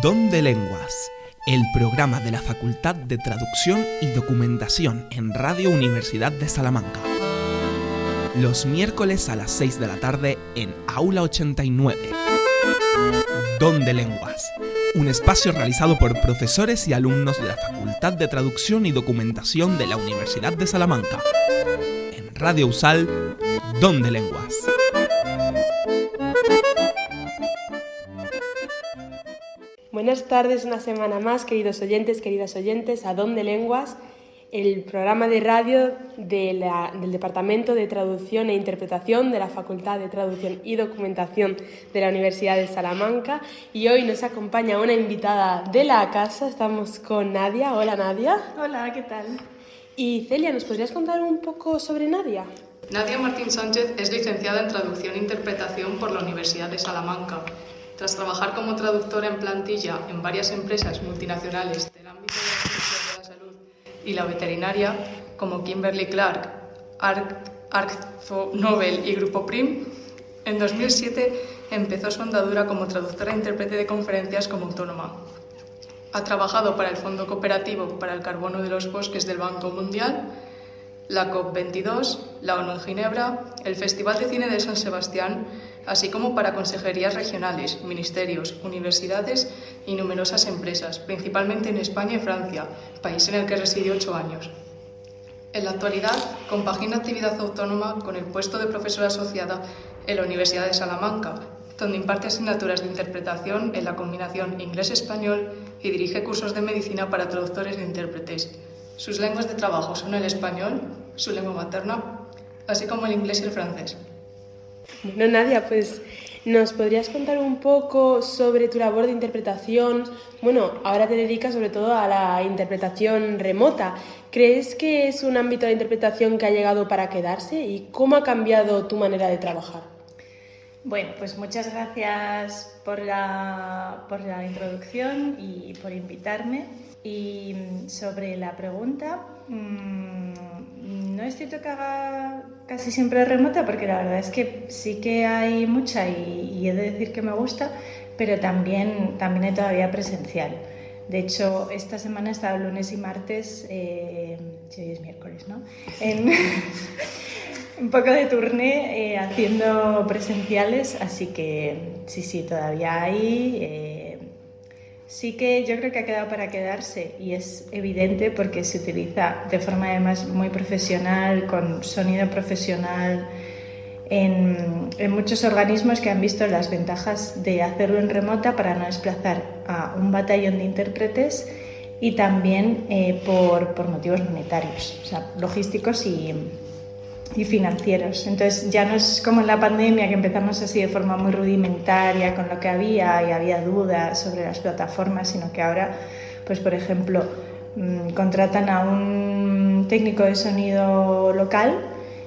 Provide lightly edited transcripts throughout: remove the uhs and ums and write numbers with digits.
Don de Lenguas, el programa de la Facultad de Traducción y Documentación en Radio Universidad de Salamanca. Los miércoles a las 6 de la tarde en Aula 89. Don de Lenguas, un espacio realizado por profesores y alumnos de la Facultad de Traducción y Documentación de la Universidad de Salamanca. En Radio USAL, Don de Lenguas. Buenas tardes, una semana más, queridos oyentes, queridas oyentes, a Don de Lenguas, el programa de radio del Departamento de Traducción e Interpretación de la Facultad de Traducción y Documentación de la Universidad de Salamanca. Y hoy nos acompaña una invitada de la casa, estamos con Nadia. Hola, Nadia. Hola, ¿qué tal? Y Celia, ¿nos podrías contar un poco sobre Nadia? Nadia Martín Sánchez es licenciada en Traducción e Interpretación por la Universidad de Salamanca. Tras trabajar como traductora en plantilla en varias empresas multinacionales del ámbito de la ciencia de la salud y la veterinaria, como Kimberly-Clark, AkzoNobel y Grupo Prim, en 2007 empezó su andadura como traductora e intérprete de conferencias como autónoma. Ha trabajado para el Fondo Cooperativo para el Carbono de los Bosques del Banco Mundial, la COP22, la ONU en Ginebra, el Festival de Cine de San Sebastián, así como para consejerías regionales, ministerios, universidades y numerosas empresas, principalmente en España y Francia, país en el que residió 8 años. En la actualidad, compagina actividad autónoma con el puesto de profesora asociada en la Universidad de Salamanca, donde imparte asignaturas de interpretación en la combinación inglés-español y dirige cursos de medicina para traductores e intérpretes. Sus lenguas de trabajo son el español, su lengua materna, así como el inglés y el francés. Bueno, Nadia, pues ¿nos podrías contar un poco sobre tu labor de interpretación? Bueno, ahora te dedicas sobre todo a la interpretación remota. ¿Crees que es un ámbito de interpretación que ha llegado para quedarse? ¿Y cómo ha cambiado tu manera de trabajar? Bueno, pues muchas gracias por la introducción y por invitarme. Y sobre la pregunta, no es cierto que haga casi siempre remota, porque la verdad es que sí que hay mucha y he de decir que me gusta, pero también hay todavía presencial. De hecho, esta semana he estado lunes y martes, si hoy es miércoles, ¿no? Un poco de turné haciendo presenciales, así que sí, todavía hay. Sí que yo creo que ha quedado para quedarse y es evidente porque se utiliza de forma además muy profesional, con sonido profesional, en muchos organismos que han visto las ventajas de hacerlo en remota para no desplazar a un batallón de intérpretes y también por motivos monetarios, o sea, logísticos y financieros. Entonces ya no es como en la pandemia, que empezamos así de forma muy rudimentaria con lo que había y había dudas sobre las plataformas, sino que ahora, pues por ejemplo, contratan a un técnico de sonido local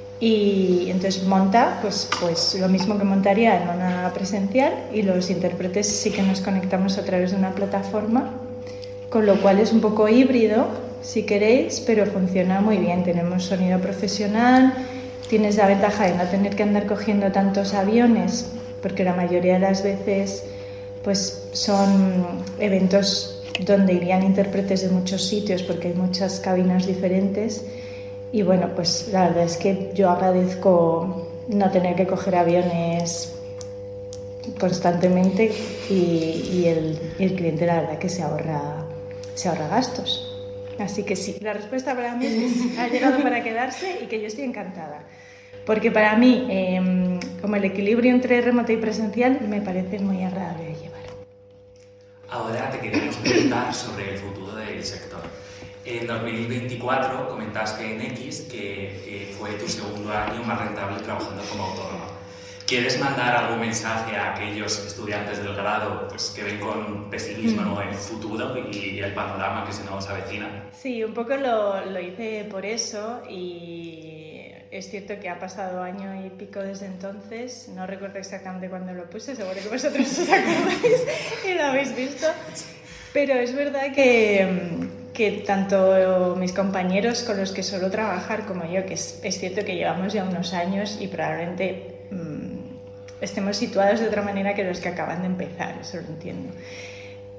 y entonces monta pues lo mismo que montaría en una presencial, y los intérpretes sí que nos conectamos a través de una plataforma, con lo cual es un poco híbrido, si queréis, pero funciona muy bien. Tenemos sonido profesional, tienes la ventaja de no tener que andar cogiendo tantos aviones, porque la mayoría de las veces pues son eventos donde irían intérpretes de muchos sitios, porque hay muchas cabinas diferentes. Y bueno, pues la verdad es que yo agradezco no tener que coger aviones constantemente y el cliente la verdad que se ahorra gastos. Así que sí, la respuesta para mí es que ha llegado para quedarse y que yo estoy encantada. Porque para mí, como el equilibrio entre remoto y presencial, me parece muy agradable de llevar. Ahora te queremos preguntar sobre el futuro del sector. En 2024 comentaste en X que fue tu segundo año más rentable trabajando como autónoma. ¿Quieres mandar algún mensaje a aquellos estudiantes del grado pues, que ven con pesimismo el futuro y el panorama que se nos avecina? Sí, un poco lo hice por eso, y es cierto que ha pasado año y pico desde entonces. No recuerdo exactamente cuándo lo puse, seguro que vosotros os acordáis y lo habéis visto. Pero es verdad que tanto mis compañeros con los que suelo trabajar como yo, que es cierto que llevamos ya unos años y probablemente estemos situados de otra manera que los que acaban de empezar, eso lo entiendo.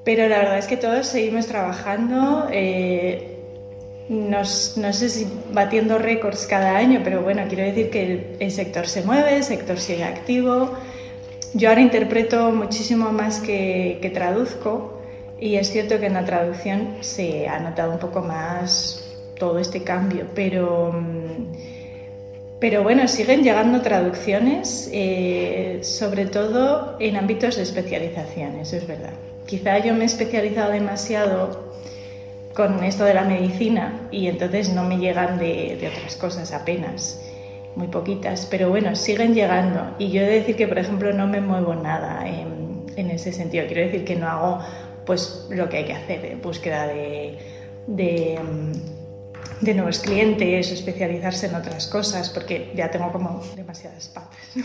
Pero la verdad es que todos seguimos trabajando, no sé si batiendo récords cada año, pero bueno, quiero decir que el sector se mueve, el sector sigue activo. Yo ahora interpreto muchísimo más que traduzco, y es cierto que en la traducción se ha notado un poco más todo este cambio, pero bueno, siguen llegando traducciones, sobre todo en ámbitos de especialización, eso es verdad. Quizá yo me he especializado demasiado con esto de la medicina y entonces no me llegan de otras cosas apenas, muy poquitas, pero bueno, siguen llegando. Y yo he de decir que, por ejemplo, no me muevo nada en ese sentido. Quiero decir que no hago pues lo que hay que hacer, búsqueda de nuevos clientes, especializarse en otras cosas, porque ya tengo como demasiadas patas, ¿no?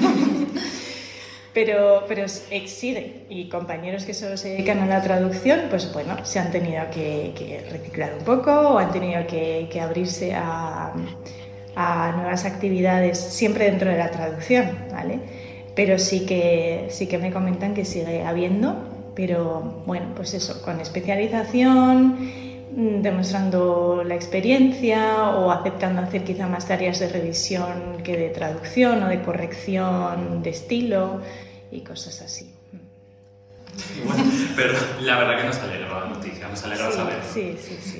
Pero sigue, y compañeros que solo se dedican a la traducción, pues bueno, se han tenido que reciclar un poco o han tenido que abrirse a nuevas actividades, siempre dentro de la traducción, ¿vale? Pero sí que me comentan que sigue habiendo, pero bueno, pues eso, con especialización, demostrando la experiencia o aceptando hacer quizá más tareas de revisión que de traducción o de corrección de estilo y cosas así. Bueno, pero la verdad que nos alegra la noticia, nos alegra saber. Sí.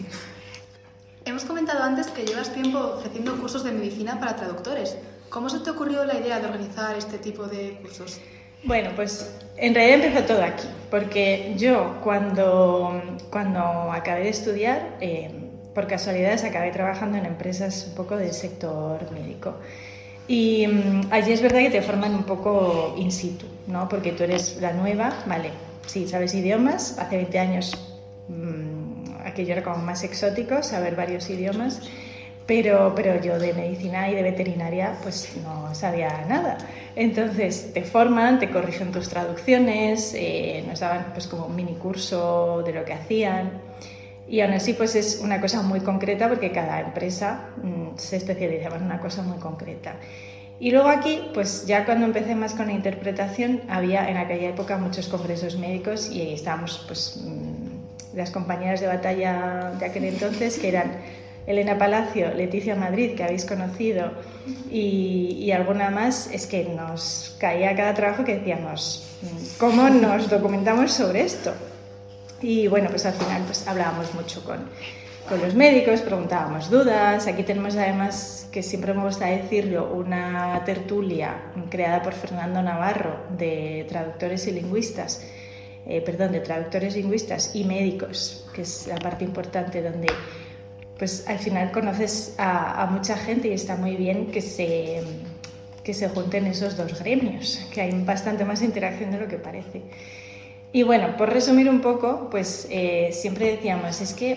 Hemos comentado antes que llevas tiempo ofreciendo cursos de medicina para traductores. ¿Cómo se te ocurrió la idea de organizar este tipo de cursos? Bueno, pues en realidad empezó todo aquí, porque yo cuando acabé de estudiar, por casualidades acabé trabajando en empresas un poco del sector médico. Y allí es verdad que te forman un poco in situ, ¿no? Porque tú eres la nueva, vale, sí, sabes idiomas, hace 20 años aquello era como más exótico, saber varios idiomas, pero yo de medicina y de veterinaria pues no sabía nada. Entonces te forman, te corrigen tus traducciones, nos daban pues como un mini curso de lo que hacían, y aún así pues es una cosa muy concreta porque cada empresa se especializaba en una cosa muy concreta. Y luego aquí, pues ya cuando empecé más con la interpretación, había en aquella época muchos congresos médicos y ahí estábamos pues las compañeras de batalla de aquel entonces, que eran Elena Palacio, Leticia Madrid, que habéis conocido, y alguna más. Es que nos caía cada trabajo que decíamos, ¿cómo nos documentamos sobre esto? Y bueno, pues al final pues hablábamos mucho con los médicos, preguntábamos dudas. Aquí tenemos además, que siempre me gusta decirlo, una tertulia creada por Fernando Navarro de traductores y lingüistas, de traductores lingüistas y médicos, que es la parte importante donde pues al final conoces a mucha gente y está muy bien que se junten esos dos gremios, que hay bastante más interacción de lo que parece. Y bueno, por resumir un poco, pues siempre decíamos, es que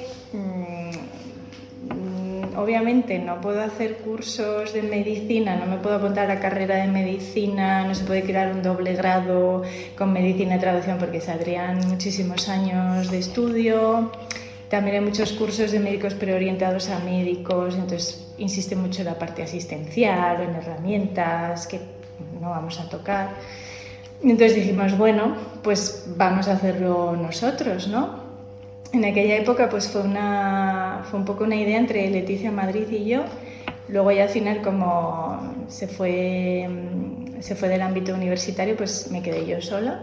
obviamente no puedo hacer cursos de medicina, no me puedo apuntar a la carrera de medicina, no se puede crear un doble grado con medicina y traducción porque saldrían muchísimos años de estudio. También hay muchos cursos de médicos pero orientados a médicos, entonces insiste mucho en la parte asistencial, en herramientas que no vamos a tocar. Entonces dijimos, bueno, pues vamos a hacerlo nosotros, ¿no? En aquella época pues fue un poco una idea entre Leticia Madrid y yo. Luego ya al final, como se fue del ámbito universitario, pues me quedé yo sola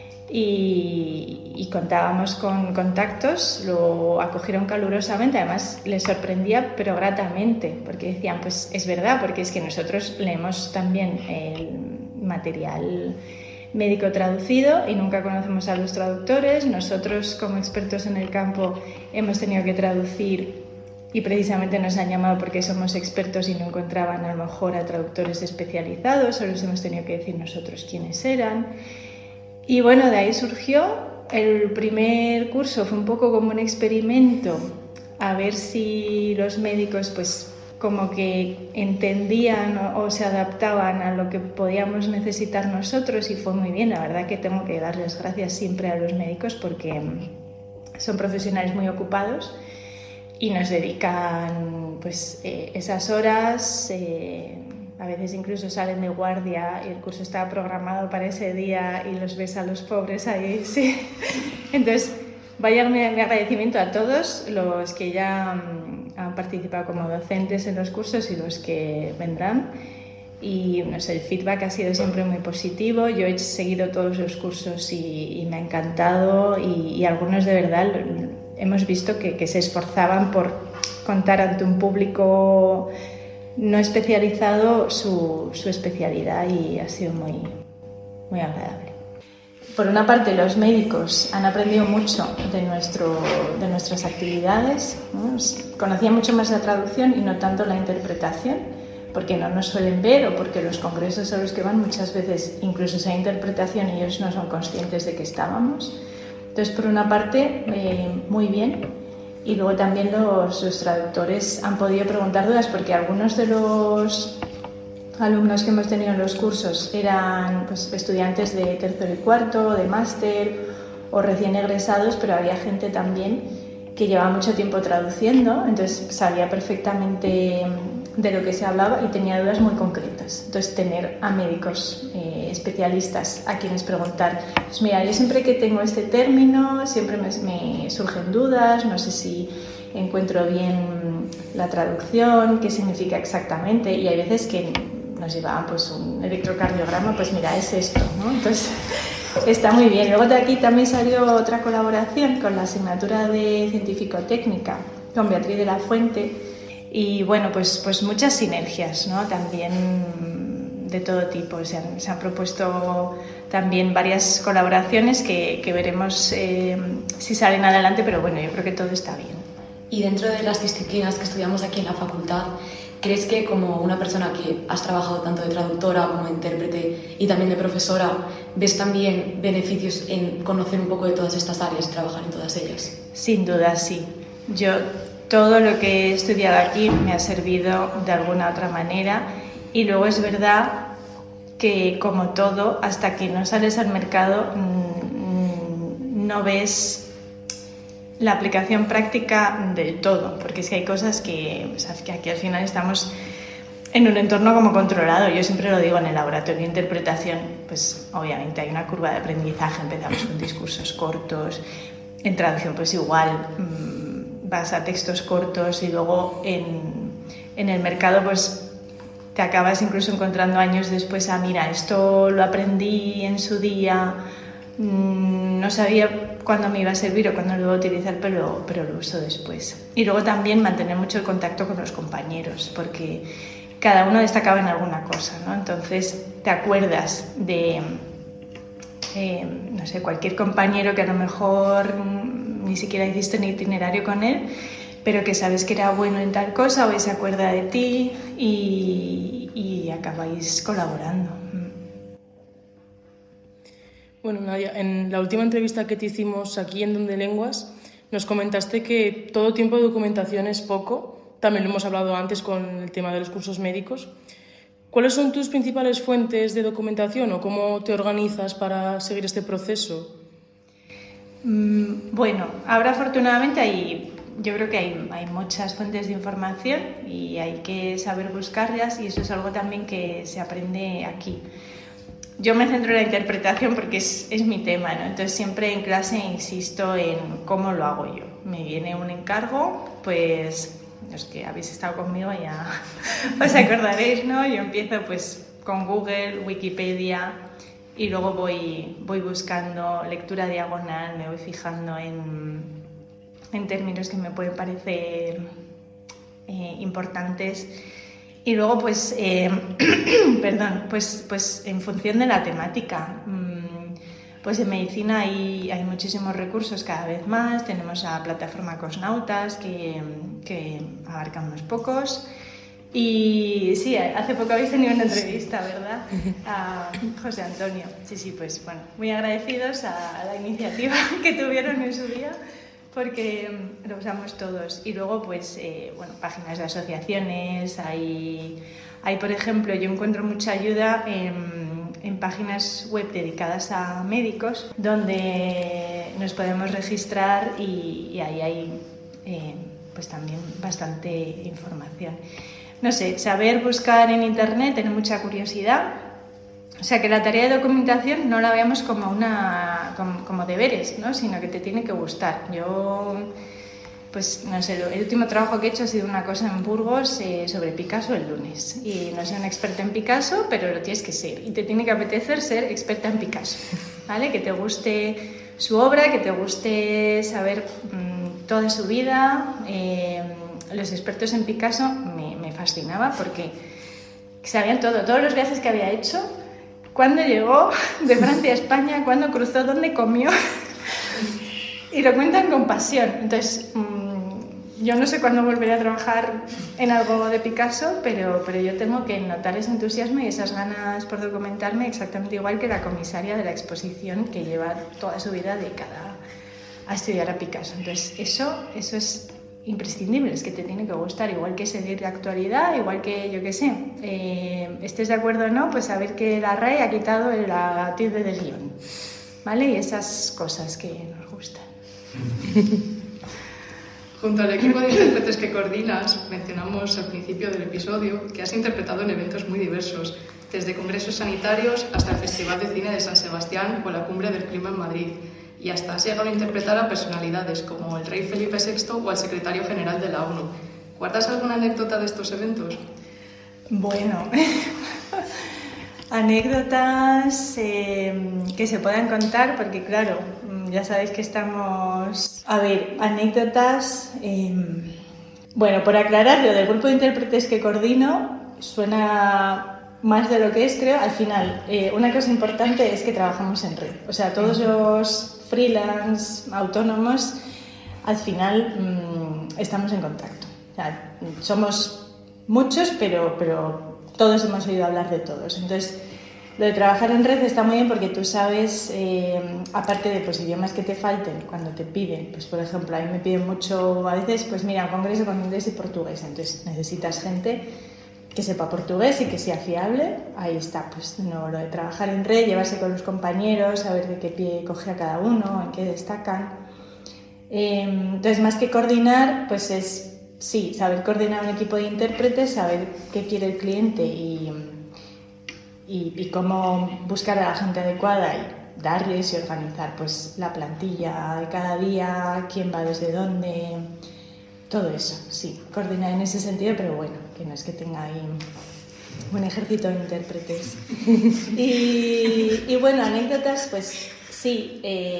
y contábamos con contactos. Lo acogieron calurosamente, además les sorprendía pero gratamente, porque decían, pues es verdad, porque es que nosotros leemos también el material médico traducido y nunca conocemos a los traductores. Nosotros, como expertos en el campo, hemos tenido que traducir y precisamente nos han llamado porque somos expertos y no encontraban a lo mejor a traductores especializados, o les hemos tenido que decir nosotros quiénes eran. Y bueno, de ahí surgió. El primer curso fue un poco como un experimento, a ver si los médicos pues como que entendían o se adaptaban a lo que podíamos necesitar nosotros, y fue muy bien. La verdad que tengo que darles gracias siempre a los médicos porque son profesionales muy ocupados y nos dedican pues esas horas a veces incluso salen de guardia y el curso está programado para ese día y los ves a los pobres ahí, sí. Entonces, vaya mi agradecimiento a todos los que ya han participado como docentes en los cursos y los que vendrán. Y no sé, el feedback ha sido siempre muy positivo. Yo he seguido todos los cursos y me ha encantado, y algunos de verdad hemos visto que se esforzaban por contar ante un público no especializado su especialidad, y ha sido muy, muy agradable. Por una parte, los médicos han aprendido mucho de nuestras actividades, ¿no? Conocían mucho más la traducción y no tanto la interpretación, porque no nos suelen ver o porque los congresos a los que van muchas veces incluso esa interpretación y ellos no son conscientes de que estábamos. Entonces, por una parte, muy bien. Y luego también los traductores han podido preguntar dudas, porque algunos de los alumnos que hemos tenido en los cursos eran pues, estudiantes de tercero y cuarto, de máster o recién egresados, pero había gente también que llevaba mucho tiempo traduciendo, entonces sabía perfectamente de lo que se hablaba y tenía dudas muy concretas. Entonces, tener a médicos especialistas a quienes preguntar, pues mira, yo siempre que tengo este término, siempre me surgen dudas, no sé si encuentro bien la traducción, qué significa exactamente, y hay veces que nos llevaban pues un electrocardiograma, pues mira, es esto, ¿no? Entonces, está muy bien. Luego de aquí también salió otra colaboración con la asignatura de científico-técnica con Beatriz de la Fuente, y bueno, pues muchas sinergias, ¿no? También de todo tipo. Se han propuesto también varias colaboraciones que veremos si salen adelante, pero bueno, yo creo que todo está bien. Y dentro de las disciplinas que estudiamos aquí en la facultad, ¿crees que como una persona que has trabajado tanto de traductora como de intérprete y también de profesora, ves también beneficios en conocer un poco de todas estas áreas y trabajar en todas ellas? Sin duda, sí. Todo lo que he estudiado aquí me ha servido de alguna otra manera, y luego es verdad que, como todo, hasta que no sales al mercado no ves la aplicación práctica del todo, porque es que hay cosas que aquí al final estamos en un entorno como controlado. Yo siempre lo digo, en el laboratorio de interpretación, pues obviamente hay una curva de aprendizaje, empezamos con discursos cortos, en traducción pues igual, vas a textos cortos, y luego en el mercado pues te acabas incluso encontrando años después, mira, esto lo aprendí en su día, no sabía cuándo me iba a servir o cuándo lo iba a utilizar, pero lo uso después. Y luego también mantener mucho el contacto con los compañeros, porque cada uno destacaba en alguna cosa, ¿no? Entonces te acuerdas de no sé, cualquier compañero que a lo mejor ni siquiera hiciste un itinerario con él, pero que sabes que era bueno en tal cosa, o se acuerda de ti y acabáis colaborando. Bueno, Nadia, en la última entrevista que te hicimos aquí en Donde Lenguas, nos comentaste que todo tiempo de documentación es poco. También lo hemos hablado antes con el tema de los cursos médicos. ¿Cuáles son tus principales fuentes de documentación o cómo te organizas para seguir este proceso? Bueno, ahora afortunadamente yo creo que hay muchas fuentes de información y hay que saber buscarlas, y eso es algo también que se aprende aquí. Yo me centro en la interpretación porque es mi tema, ¿no? Entonces siempre en clase insisto en cómo lo hago yo. Me viene un encargo, pues los que habéis estado conmigo ya os acordaréis, ¿no? Yo empiezo pues con Google, Wikipedia, y luego voy buscando lectura diagonal, me voy fijando en términos que me pueden parecer importantes. Y luego, pues, pues en función de la temática, pues en medicina hay muchísimos recursos cada vez más. Tenemos la plataforma Cosnautas, que abarca unos pocos. Y sí, hace poco habéis tenido una entrevista, ¿verdad? A José Antonio. Sí, pues bueno, muy agradecidos a la iniciativa que tuvieron en su día, porque lo usamos todos. Y luego, pues, bueno, páginas de asociaciones, hay, por ejemplo, yo encuentro mucha ayuda en páginas web dedicadas a médicos, donde nos podemos registrar y ahí hay pues también bastante información. no sé, saber buscar en internet, tener mucha curiosidad. O sea, que la tarea de documentación no la veamos como deberes, ¿no? Sino que te tiene que gustar. Yo, pues no sé, el último trabajo que he hecho ha sido una cosa en Burgos sobre Picasso el lunes. Y no soy una experta en Picasso, pero lo tienes que ser. Y te tiene que apetecer ser experta en Picasso, ¿vale? Que te guste su obra, que te guste saber toda su vida. Los expertos en Picasso me fascinaba porque sabían todo, todos los viajes que había hecho, cuándo llegó de Francia a España, cuándo cruzó, dónde comió, y lo cuentan con pasión. Entonces, yo no sé cuándo volveré a trabajar en algo de Picasso, pero yo tengo que notar ese entusiasmo y esas ganas por documentarme exactamente igual que la comisaria de la exposición que lleva toda su vida dedicada a estudiar a Picasso. Entonces, eso es imprescindible, es que te tiene que gustar, igual que seguir la actualidad, igual que, yo qué sé, estés de acuerdo o no, pues saber que la RAE ha quitado la tilde del guión, ¿vale? Y esas cosas que nos gustan. Junto al equipo de intérpretes que coordinas, mencionamos al principio del episodio que has interpretado en eventos muy diversos, desde congresos sanitarios hasta el Festival de Cine de San Sebastián o la Cumbre del Clima en Madrid, y hasta has llegado a interpretar a personalidades como el rey Felipe VI o al secretario general de la ONU. ¿Guardas alguna anécdota de estos eventos? Bueno, anécdotas que se puedan contar, porque claro, ya sabéis que estamos... A ver, anécdotas... Bueno, por aclarar, lo del grupo de intérpretes que coordino suena más de lo que es, creo. Al final, una cosa importante es que trabajamos en red. O sea, todos los freelance, autónomos, al final estamos en contacto. O sea, somos muchos, pero todos hemos oído hablar de todos. Entonces, lo de trabajar en red está muy bien porque tú sabes, aparte de pues, idiomas que te falten cuando te piden, pues por ejemplo, a mí me piden mucho, a veces, pues mira, un congreso con inglés y portugués, entonces necesitas gente que sepa portugués y que sea fiable. Ahí está, pues no, lo de trabajar en red, llevarse con los compañeros, saber de qué pie coge a cada uno, en qué destacan. Entonces, más que coordinar, pues es, sí, saber coordinar un equipo de intérpretes, saber qué quiere el cliente y cómo buscar a la gente adecuada y darles y organizar pues la plantilla de cada día, quién va desde dónde, todo eso, sí, coordinar en ese sentido, pero bueno, que no es que tenga ahí un ejército de intérpretes. Y bueno, anécdotas, pues sí,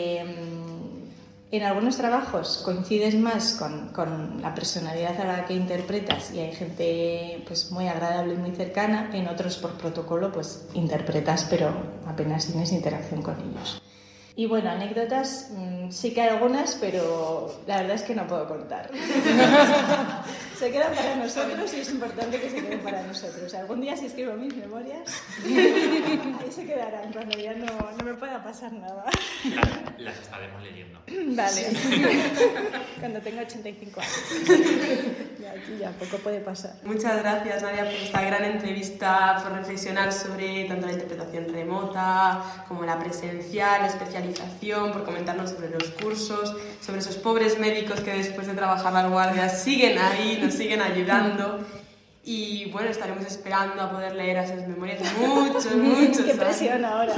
en algunos trabajos coincides más con la personalidad a la que interpretas y hay gente pues muy agradable y muy cercana, en otros por protocolo pues interpretas pero apenas tienes interacción con ellos. Y bueno, anécdotas sí que hay algunas, pero la verdad es que no puedo contar. Se quedan para nosotros y es importante que se queden para nosotros. Algún día si escribo mis memorias, ahí se quedarán cuando ya no me pueda pasar nada. Las estaremos leyendo. Vale. Cuando tenga 85 años. Ya, aquí ya poco puede pasar. Muchas gracias, Nadia, por esta gran entrevista, por reflexionar sobre tanto la interpretación remota como la presencial, la especialización, por comentarnos sobre los cursos, sobre esos pobres médicos que después de trabajar las guardias siguen ahí, nos siguen ayudando. Y bueno, estaremos esperando a poder leer esas memorias de muchos ¡Qué presión ahora!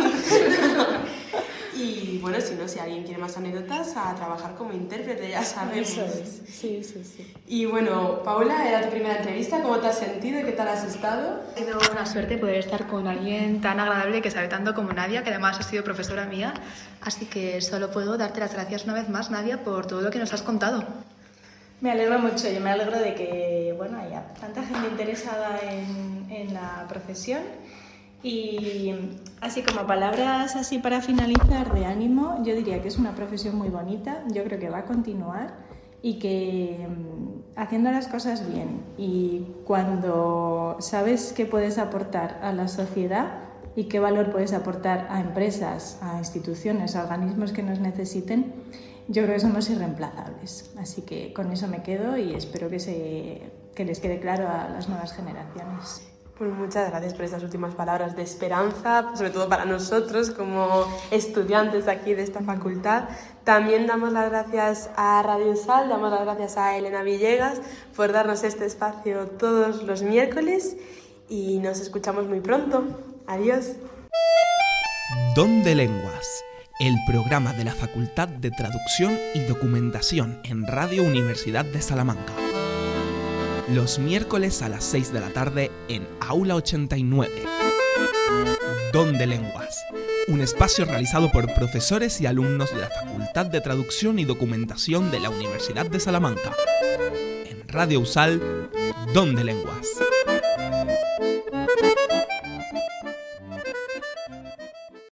Y bueno, si alguien quiere más anécdotas, a trabajar como intérprete, ya sabemos. Eso es, sí. Y bueno, Paula, era tu primera entrevista, ¿cómo te has sentido y qué tal has estado? Ha sido una suerte poder estar con alguien tan agradable que sabe tanto como Nadia, que además ha sido profesora mía, así que solo puedo darte las gracias una vez más, Nadia, por todo lo que nos has contado. Me alegro mucho, yo me alegro de que bueno, haya tanta gente interesada en la profesión. Y así como palabras así para finalizar de ánimo, yo diría que es una profesión muy bonita, yo creo que va a continuar y que haciendo las cosas bien y cuando sabes qué puedes aportar a la sociedad y qué valor puedes aportar a empresas, a instituciones, a organismos que nos necesiten, yo creo que somos irreemplazables. Así que con eso me quedo y espero que les quede claro a las nuevas generaciones. Pues muchas gracias por estas últimas palabras de esperanza, sobre todo para nosotros como estudiantes aquí de esta facultad. También damos las gracias a Radio USAL, damos las gracias a Elena Villegas por darnos este espacio todos los miércoles y nos escuchamos muy pronto. Adiós. Don de Lenguas, el programa de la Facultad de Traducción y Documentación en Radio Universidad de Salamanca. Los miércoles a las 6 de la tarde en Aula 89. Don de Lenguas, un espacio realizado por profesores y alumnos de la Facultad de Traducción y Documentación de la Universidad de Salamanca. En Radio USAL, Don de Lenguas.